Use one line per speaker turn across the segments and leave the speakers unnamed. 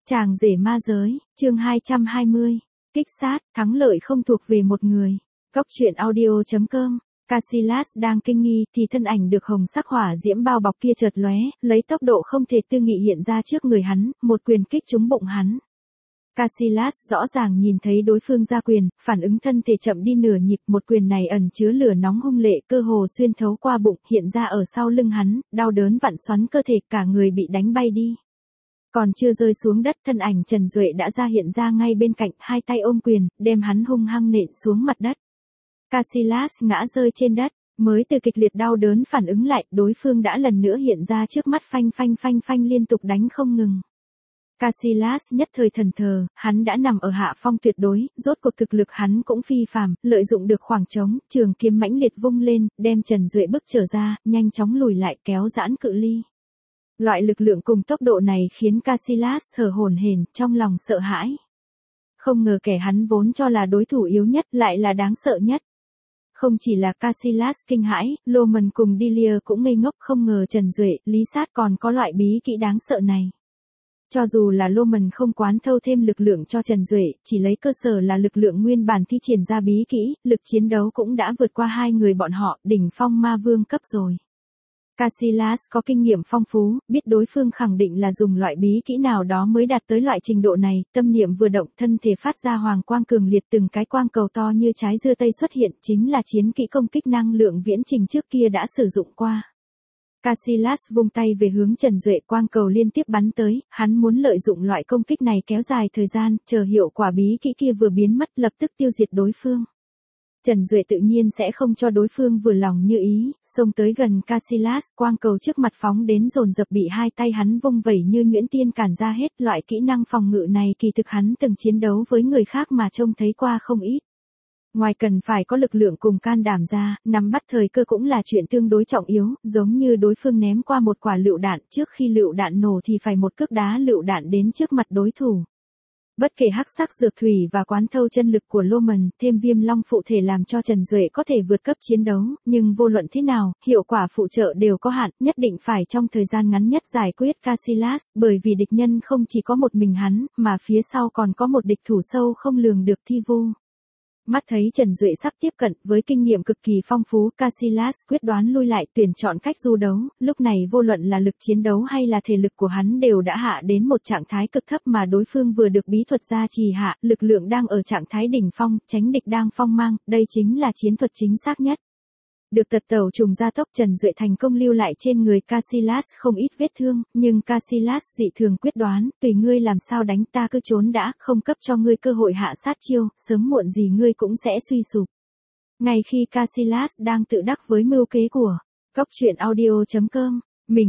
Chàng rể ma giới, chương 220. Kích sát, thắng lợi không thuộc về một người. Góc truyện audio.com. Casillas đang kinh nghi thì thân ảnh được hồng sắc hỏa diễm bao bọc kia chợt lóe, lấy tốc độ không thể tư nghị hiện ra trước người hắn, một quyền kích trúng bụng hắn. Casillas rõ ràng nhìn thấy đối phương ra quyền, phản ứng thân thể chậm đi nửa nhịp, một quyền này ẩn chứa lửa nóng hung lệ, cơ hồ xuyên thấu qua bụng, hiện ra ở sau lưng hắn, đau đớn vặn xoắn cơ thể, cả người bị đánh bay đi. Còn chưa rơi xuống đất, thân ảnh Trần Duệ đã hiện ra ngay bên cạnh, hai tay ôm quyền, đem hắn hung hăng nện xuống mặt đất. Casillas ngã rơi trên đất, mới từ kịch liệt đau đớn phản ứng lại, đối phương đã lần nữa hiện ra trước mắt, phanh liên tục đánh không ngừng. Casillas nhất thời thần thờ, hắn đã nằm ở hạ phong tuyệt đối, rốt cuộc thực lực hắn cũng phi phàm, lợi dụng được khoảng trống, trường kiếm mãnh liệt vung lên, đem Trần Duệ bức trở ra, nhanh chóng lùi lại, kéo giãn cự ly. Loại lực lượng cùng tốc độ này khiến Casillas thở hổn hển, trong lòng sợ hãi. Không ngờ kẻ hắn vốn cho là đối thủ yếu nhất lại là đáng sợ nhất. Không chỉ là Casillas kinh hãi, Loman cùng Delia cũng ngây ngốc, không ngờ Trần Duệ, Lý Sát còn có loại bí kỹ đáng sợ này. Cho dù là Loman không quán thâu thêm lực lượng cho Trần Duệ, chỉ lấy cơ sở là lực lượng nguyên bản thi triển ra bí kỹ, lực chiến đấu cũng đã vượt qua hai người bọn họ, đỉnh phong ma vương cấp rồi. Casillas có kinh nghiệm phong phú, biết đối phương khẳng định là dùng loại bí kỹ nào đó mới đạt tới loại trình độ này, tâm niệm vừa động, thân thể phát ra hoàng quang cường liệt, từng cái quang cầu to như trái dưa tây xuất hiện, chính là chiến kỹ công kích năng lượng viễn trình trước kia đã sử dụng qua. Casillas vung tay về hướng Trần Duệ, quang cầu liên tiếp bắn tới, hắn muốn lợi dụng loại công kích này kéo dài thời gian, chờ hiệu quả bí kỹ kia vừa biến mất lập tức tiêu diệt đối phương. Trần Duệ tự nhiên sẽ không cho đối phương vừa lòng như ý, xông tới gần Casillas, quang cầu trước mặt phóng đến dồn dập bị hai tay hắn vung vẩy như nhuyễn tiên cản ra hết. Loại kỹ năng phòng ngự này kỳ thực hắn từng chiến đấu với người khác mà trông thấy qua không ít. Ngoài cần phải có lực lượng cùng can đảm ra, nắm bắt thời cơ cũng là chuyện tương đối trọng yếu, giống như đối phương ném qua một quả lựu đạn, trước khi lựu đạn nổ thì phải một cước đá lựu đạn đến trước mặt đối thủ. Bất kể hắc sắc dược thủy và quán thâu chân lực của Loman, thêm viêm long phụ thể làm cho Trần Duệ có thể vượt cấp chiến đấu, nhưng vô luận thế nào, hiệu quả phụ trợ đều có hạn, nhất định phải trong thời gian ngắn nhất giải quyết Casillas, bởi vì địch nhân không chỉ có một mình hắn, mà phía sau còn có một địch thủ sâu không lường được thi vu. Mắt thấy Trần Duệ sắp tiếp cận, với kinh nghiệm cực kỳ phong phú, Casillas quyết đoán lui lại, tuyển chọn cách du đấu, lúc này vô luận là lực chiến đấu hay là thể lực của hắn đều đã hạ đến một trạng thái cực thấp mà đối phương vừa được bí thuật gia trì hạ, lực lượng đang ở trạng thái đỉnh phong, tránh địch đang phong mang, đây chính là chiến thuật chính xác nhất. Được tật tẩu trùng gia tốc, Trần Duệ thành công lưu lại trên người Casillas không ít vết thương, nhưng Casillas dị thường quyết đoán, tùy ngươi làm sao đánh, ta cứ trốn đã, không cấp cho ngươi cơ hội hạ sát chiêu, sớm muộn gì ngươi cũng sẽ suy sụp. Ngay khi Casillas đang tự đắc với mưu kế của góc truyện audio.com,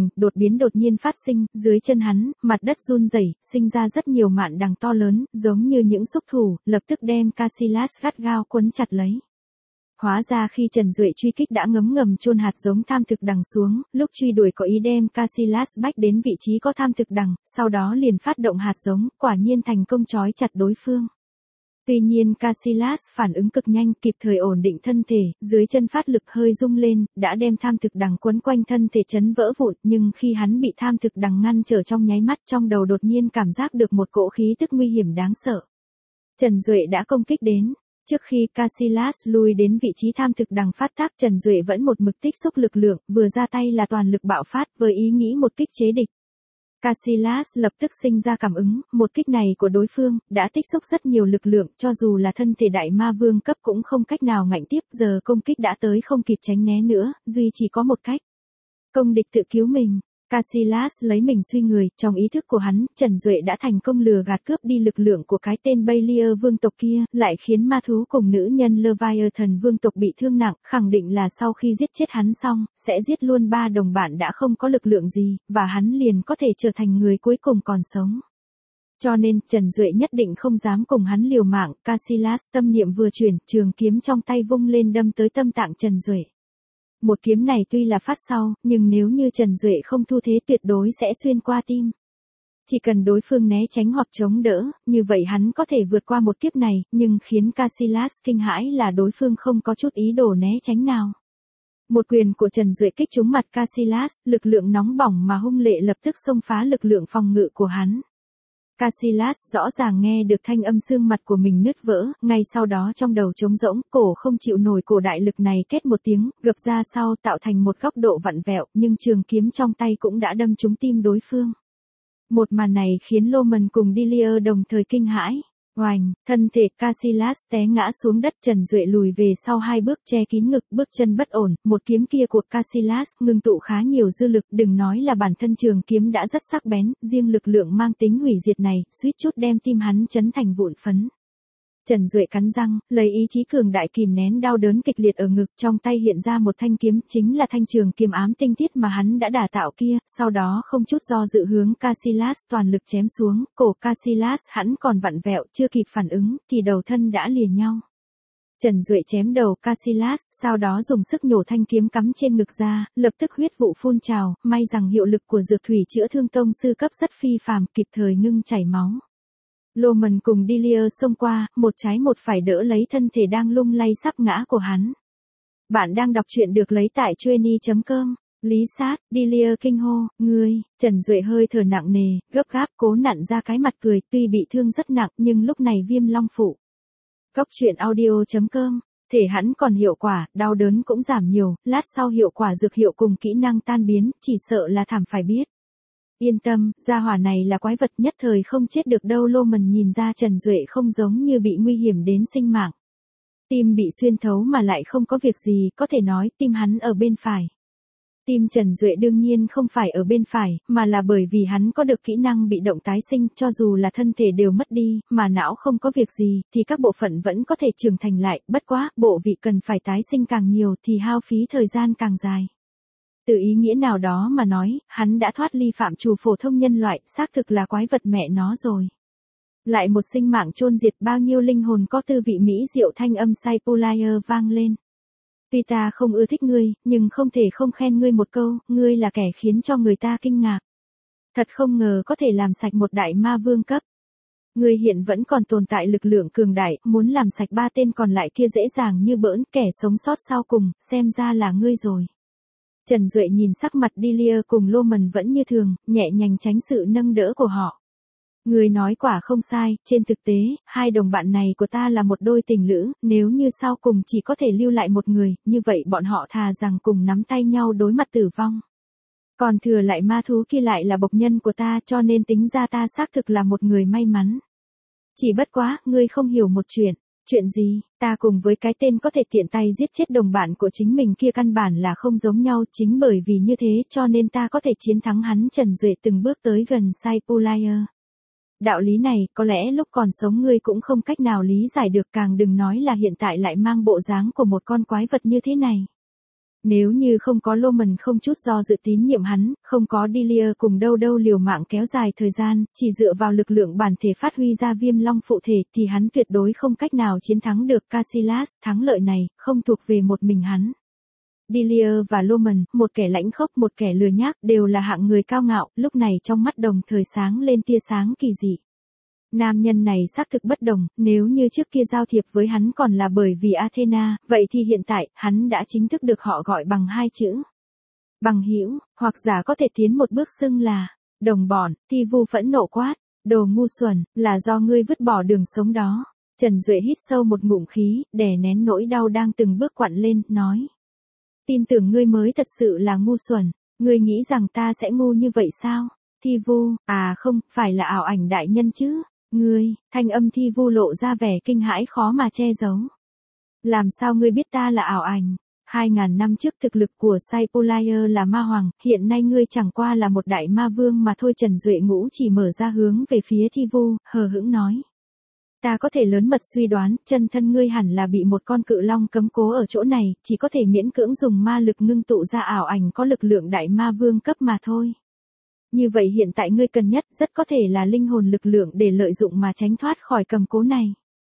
đột nhiên phát sinh, dưới chân hắn, mặt đất run rẩy, sinh ra rất nhiều mạn đằng to lớn, giống như những xúc thủ, lập tức đem Casillas gắt gao quấn chặt lấy. Hóa ra khi Trần Duệ truy kích đã ngấm chôn hạt giống tham thực đằng xuống, lúc truy đuổi có ý đem Casillas bách đến vị trí có tham thực đằng, sau đó liền phát động hạt giống, quả nhiên thành công trói chặt đối phương. Tuy nhiên Casillas phản ứng cực nhanh, kịp thời ổn định thân thể, dưới chân phát lực hơi rung lên, đã đem tham thực đằng quấn quanh thân thể chấn vỡ vụn, nhưng khi hắn bị tham thực đằng ngăn trở trong nháy mắt, trong đầu đột nhiên cảm giác được một cỗ khí tức nguy hiểm đáng sợ. Trần Duệ đã công kích đến. Trước khi Casillas lui đến vị trí tham thực đằng phát tác, Trần Duệ vẫn một mực tích xúc lực lượng, vừa ra tay là toàn lực bạo phát với ý nghĩ một kích chế địch. Casillas lập tức sinh ra cảm ứng, một kích này của đối phương đã tích xúc rất nhiều lực lượng, cho dù là thân thể đại ma vương cấp cũng không cách nào ngạnh tiếp, giờ công kích đã tới không kịp tránh né nữa, duy chỉ có một cách. Công địch tự cứu mình. Casillas lấy mình suy người, trong ý thức của hắn, Trần Duệ đã thành công lừa gạt cướp đi lực lượng của cái tên Balier vương tộc kia, lại khiến ma thú cùng nữ nhân Leviathan vương tộc bị thương nặng, khẳng định là sau khi giết chết hắn xong, sẽ giết luôn ba đồng bạn đã không có lực lượng gì, và hắn liền có thể trở thành người cuối cùng còn sống. Cho nên, Trần Duệ nhất định không dám cùng hắn liều mạng, Casillas tâm niệm vừa chuyển, trường kiếm trong tay vung lên đâm tới tâm tạng Trần Duệ. Một kiếm này tuy là phát sau, nhưng nếu như Trần Duệ không thu thế tuyệt đối sẽ xuyên qua tim. Chỉ cần đối phương né tránh hoặc chống đỡ, như vậy hắn có thể vượt qua một kiếp này, nhưng khiến Casillas kinh hãi là đối phương không có chút ý đồ né tránh nào. Một quyền của Trần Duệ kích trúng mặt Casillas, lực lượng nóng bỏng mà hung lệ lập tức xông phá lực lượng phòng ngự của hắn. Casillas rõ ràng nghe được thanh âm xương mặt của mình nứt vỡ, ngay sau đó trong đầu trống rỗng, cổ không chịu nổi cổ đại lực này két một tiếng, gập ra sau tạo thành một góc độ vặn vẹo, nhưng trường kiếm trong tay cũng đã đâm trúng tim đối phương. Một màn này khiến Loman cùng Delia đồng thời kinh hãi. Oành, thân thể Casillas té ngã xuống đất, Trần Duệ lùi về sau 2 bước che kín ngực, bước chân bất ổn, một kiếm kia của Casillas ngưng tụ khá nhiều dư lực, đừng nói là bản thân trường kiếm đã rất sắc bén, riêng lực lượng mang tính hủy diệt này, suýt chút đem tim hắn chấn thành vụn phấn. Trần Duệ cắn răng, lấy ý chí cường đại kìm nén đau đớn kịch liệt ở ngực, trong tay hiện ra một thanh kiếm, chính là thanh trường kiếm ám tinh thiết mà hắn đã đả tạo kia, sau đó không chút do dự hướng Casillas toàn lực chém xuống, cổ Casillas hắn còn vặn vẹo, chưa kịp phản ứng, thì đầu thân đã lìa nhau. Trần Duệ chém đầu Casillas, sau đó dùng sức nhổ thanh kiếm cắm trên ngực ra, lập tức huyết vụ phun trào, may rằng hiệu lực của dược thủy chữa thương tông sư cấp rất phi phàm, kịp thời ngưng chảy máu. Loman cùng Delia xông qua, một trái một phải đỡ lấy thân thể đang lung lay sắp ngã của hắn. Bạn đang đọc truyện được lấy tại Chueny.com. Lý Sát, Delia kinh hô, ngươi, Trần Duệ hơi thở nặng nề, gấp gáp cố nặn ra cái mặt cười, tuy bị thương rất nặng nhưng lúc này viêm long phụ. Góc truyện audio.com, thể hắn còn hiệu quả, đau đớn cũng giảm nhiều, lát sau hiệu quả dược hiệu cùng kỹ năng tan biến, chỉ sợ là thảm phải biết. Yên tâm, gia hỏa này là quái vật nhất thời không chết được đâu. Loman nhìn ra Trần Duệ không giống như bị nguy hiểm đến sinh mạng. Tim bị xuyên thấu mà lại không có việc gì, có thể nói tim hắn ở bên phải. Tim Trần Duệ đương nhiên không phải ở bên phải, mà là bởi vì hắn có được kỹ năng bị động tái sinh, cho dù là thân thể đều mất đi, mà não không có việc gì, thì các bộ phận vẫn có thể trưởng thành lại, bất quá, bộ vị cần phải tái sinh càng nhiều thì hao phí thời gian càng dài. Từ ý nghĩa nào đó mà nói, hắn đã thoát ly phạm trù phổ thông nhân loại, xác thực là quái vật mẹ nó rồi. Lại một sinh mạng chôn diệt, bao nhiêu linh hồn có tư vị mỹ diệu, thanh âm Saipulayer vang lên. Tuy ta không ưa thích ngươi, nhưng không thể không khen ngươi một câu, ngươi là kẻ khiến cho người ta kinh ngạc. Thật không ngờ có thể làm sạch một đại ma vương cấp. Ngươi hiện vẫn còn tồn tại lực lượng cường đại, muốn làm sạch 3 tên còn lại kia dễ dàng như bỡn, kẻ sống sót sau cùng, xem ra là ngươi rồi. Trần Duệ nhìn sắc mặt Delia cùng Loman vẫn như thường, nhẹ nhàng tránh sự nâng đỡ của họ. Người nói quả không sai, trên thực tế, 2 đồng bạn này của ta là một đôi tình lữ, nếu như sau cùng chỉ có thể lưu lại một người, như vậy bọn họ thà rằng cùng nắm tay nhau đối mặt tử vong. Còn thừa lại ma thú kia lại là bộc nhân của ta, cho nên tính ra ta xác thực là một người may mắn. Chỉ bất quá, ngươi không hiểu một chuyện. Chuyện gì, ta cùng với cái tên có thể tiện tay giết chết đồng bạn của chính mình kia căn bản là không giống nhau, chính bởi vì như thế cho nên ta có thể chiến thắng hắn. Trần Duệ từng bước tới gần Saipulayer. Đạo lý này, có lẽ lúc còn sống ngươi cũng không cách nào lý giải được, càng đừng nói là hiện tại lại mang bộ dáng của một con quái vật như thế này. Nếu như không có Loman không chút do dự tín nhiệm hắn, không có Delia cùng đâu liều mạng kéo dài thời gian, chỉ dựa vào lực lượng bản thể phát huy ra viêm long phụ thể thì hắn tuyệt đối không cách nào chiến thắng được Casillas. Thắng lợi này, không thuộc về một mình hắn. Delia và Loman, một kẻ lãnh khốc một kẻ lừa nhác, đều là hạng người cao ngạo, lúc này trong mắt đồng thời sáng lên tia sáng kỳ dị. Nam nhân này xác thực bất đồng, nếu như trước kia giao thiệp với hắn còn là bởi vì Athena, vậy thì hiện tại, hắn đã chính thức được họ gọi bằng 2 chữ. Bằng hữu, hoặc giả có thể tiến một bước xưng là đồng bọn. Thi Vu phẫn nộ quát, đồ ngu xuẩn, là do ngươi vứt bỏ đường sống đó. Trần Duệ hít sâu một ngụm khí, đè nén nỗi đau đang từng bước quặn lên, nói. Tin tưởng ngươi mới thật sự là ngu xuẩn, ngươi nghĩ rằng ta sẽ ngu như vậy sao? Thi Vu, à không, phải là ảo ảnh đại nhân chứ. Ngươi, thanh âm Thi Vu lộ ra vẻ kinh hãi khó mà che giấu. Làm sao ngươi biết ta là ảo ảnh? 2000 năm trước thực lực của Saipulayer là ma hoàng, hiện nay ngươi chẳng qua là một đại ma vương mà thôi. Trần Duệ ngũ chỉ mở ra hướng về phía Thi Vu, hờ hững nói. Ta có thể lớn mật suy đoán, chân thân ngươi hẳn là bị một con cự long cấm cố ở chỗ này, chỉ có thể miễn cưỡng dùng ma lực ngưng tụ ra ảo ảnh có lực lượng đại ma vương cấp mà thôi. Như vậy hiện tại ngươi cần nhất rất có thể là linh hồn lực lượng để lợi dụng mà tránh thoát khỏi cầm cố này.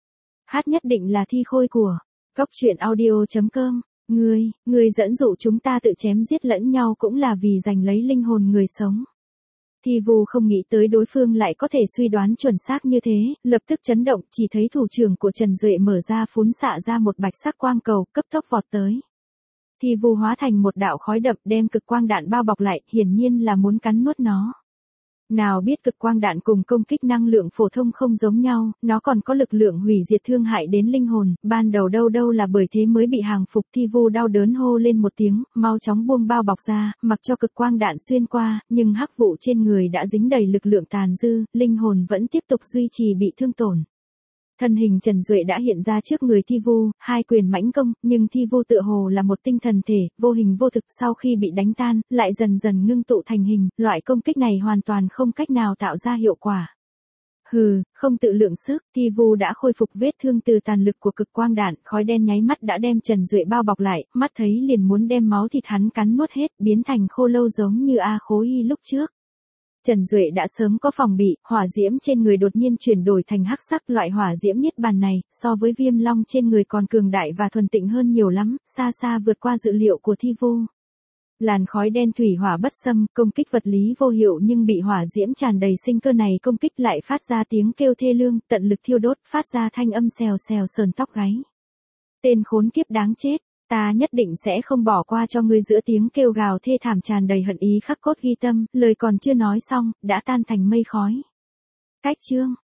Hát nhất định là thi khôi của Góc truyện audio.com. Ngươi dẫn dụ chúng ta tự chém giết lẫn nhau cũng là vì giành lấy linh hồn người sống. Thi Vu không nghĩ tới đối phương lại có thể suy đoán chuẩn xác như thế, lập tức chấn động, chỉ thấy thủ trưởng của Trần Duệ mở ra phún xạ ra một bạch sắc quang cầu, cấp tốc vọt tới. Thi Vu hóa thành một đạo khói đậm đem cực quang đạn bao bọc lại, hiển nhiên là muốn cắn nuốt nó. Nào biết cực quang đạn cùng công kích năng lượng phổ thông không giống nhau, nó còn có lực lượng hủy diệt thương hại đến linh hồn, ban đầu đâu là bởi thế mới bị hàng phục. Thi Vu đau đớn hô lên một tiếng, mau chóng buông bao bọc ra, mặc cho cực quang đạn xuyên qua, nhưng hắc vụ trên người đã dính đầy lực lượng tàn dư, linh hồn vẫn tiếp tục duy trì bị thương tổn. Thân hình Trần Duệ đã hiện ra trước người Thi Vu, hai quyền mãnh công, nhưng Thi Vu tựa hồ là một tinh thần thể, vô hình vô thực, sau khi bị đánh tan, lại dần dần ngưng tụ thành hình, loại công kích này hoàn toàn không cách nào tạo ra hiệu quả. Hừ, không tự lượng sức, Thi Vu đã khôi phục vết thương từ tàn lực của cực quang đạn, khói đen nháy mắt đã đem Trần Duệ bao bọc lại, mắt thấy liền muốn đem máu thịt hắn cắn nuốt hết, biến thành khô lâu giống như A Khố Y lúc trước. Trần Duệ đã sớm có phòng bị, hỏa diễm trên người đột nhiên chuyển đổi thành hắc sắc, loại hỏa diễm niết bàn này, so với viêm long trên người còn cường đại và thuần tịnh hơn nhiều lắm, xa xa vượt qua dự liệu của Thi Vu. Làn khói đen thủy hỏa bất xâm, công kích vật lý vô hiệu nhưng bị hỏa diễm tràn đầy sinh cơ này công kích lại phát ra tiếng kêu thê lương, tận lực thiêu đốt, phát ra thanh âm xèo xèo sờn tóc gáy. Tên khốn kiếp đáng chết, ta nhất định sẽ không bỏ qua cho ngươi. Giữa tiếng kêu gào thê thảm tràn đầy hận ý khắc cốt ghi tâm, lời còn chưa nói xong, đã tan thành mây khói. Cách chương